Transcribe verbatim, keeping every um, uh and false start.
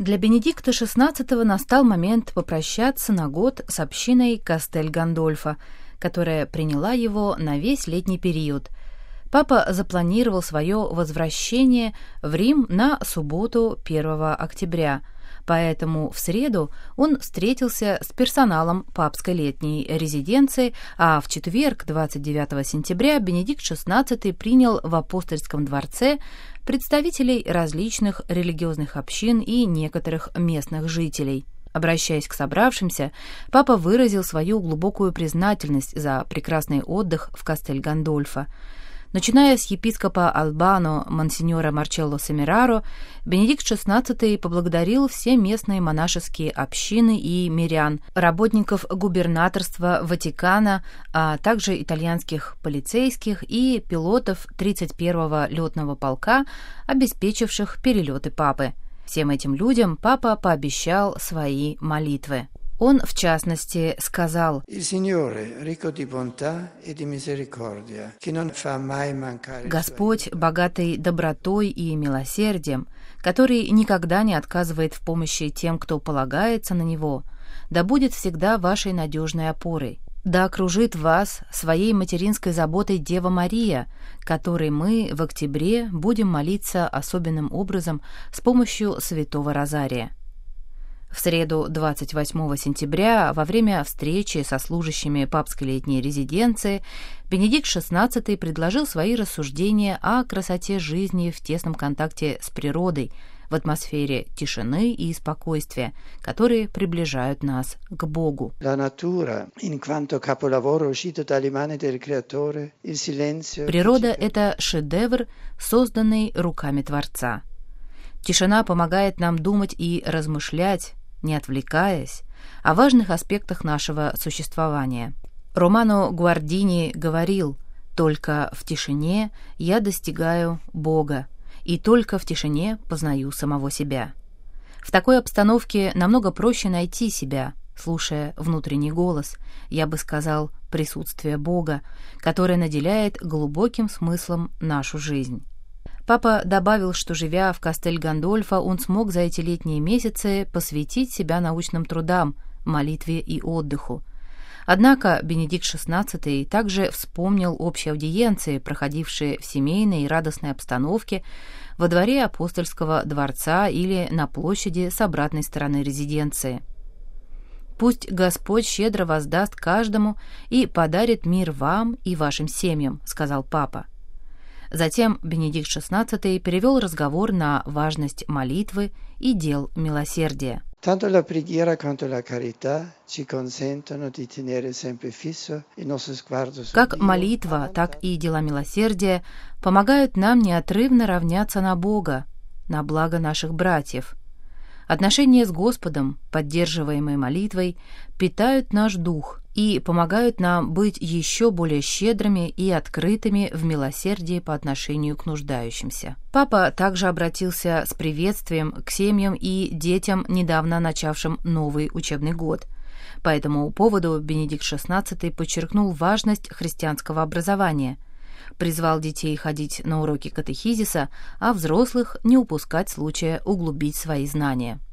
Для Бенедикта шестнадцатого настал момент попрощаться на год с общиной Кастель Гандольфо, которая приняла его на весь летний период. Папа запланировал свое возвращение в Рим на субботу первого октября, поэтому в среду он встретился с персоналом папской летней резиденции, а в четверг, двадцать девятого сентября, Бенедикт шестнадцатый принял в Апостольском дворце представителей различных религиозных общин и некоторых местных жителей. Обращаясь к собравшимся, папа выразил свою глубокую признательность за прекрасный отдых в Кастель Гандольфо. Начиная с епископа Албано монсеньора Марчелло Семераро, Бенедикт шестнадцатый поблагодарил все местные монашеские общины и мирян, работников губернаторства Ватикана, а также итальянских полицейских и пилотов тридцать первого летного полка, обеспечивших перелеты папы. Всем этим людям папа пообещал свои молитвы. Он, в частности, сказал: «Господь, богатый добротой и милосердием, который никогда не отказывает в помощи тем, кто полагается на Него, да будет всегда вашей надежной опорой. Да окружит вас своей материнской заботой Дева Мария, которой мы в октябре будем молиться особенным образом с помощью святого Розария». В среду двадцать восьмого сентября, во время встречи со служащими папской летней резиденции, Бенедикт шестнадцатый предложил свои рассуждения о красоте жизни в тесном контакте с природой, в атмосфере тишины и спокойствия, которые приближают нас к Богу. Природа — это шедевр, созданный руками Творца. Тишина помогает нам думать и размышлять, не отвлекаясь, о важных аспектах нашего существования. Романо Гуардини говорил: «Только в тишине я достигаю Бога, и только в тишине познаю самого себя». В такой обстановке намного проще найти себя, слушая внутренний голос, я бы сказал, присутствие Бога, которое наделяет глубоким смыслом нашу жизнь. Папа добавил, что, живя в Кастель Гандольфо, он смог за эти летние месяцы посвятить себя научным трудам, молитве и отдыху. Однако Бенедикт шестнадцатый также вспомнил общие аудиенции, проходившие в семейной и радостной обстановке во дворе Апостольского дворца или на площади с обратной стороны резиденции. «Пусть Господь щедро воздаст каждому и подарит мир вам и вашим семьям», — сказал папа. Затем Бенедикт шестнадцатый перевел разговор на важность молитвы и дел милосердия. Как молитва, так и дела милосердия помогают нам неотрывно равняться на Бога, на благо наших братьев. Отношения с Господом, поддерживаемые молитвой, питают наш дух и помогают нам быть еще более щедрыми и открытыми в милосердии по отношению к нуждающимся. Папа также обратился с приветствием к семьям и детям, недавно начавшим новый учебный год. По этому поводу Бенедикт шестнадцатый подчеркнул важность христианского образования, призвал детей ходить на уроки катехизиса, а взрослых не упускать случая углубить свои знания.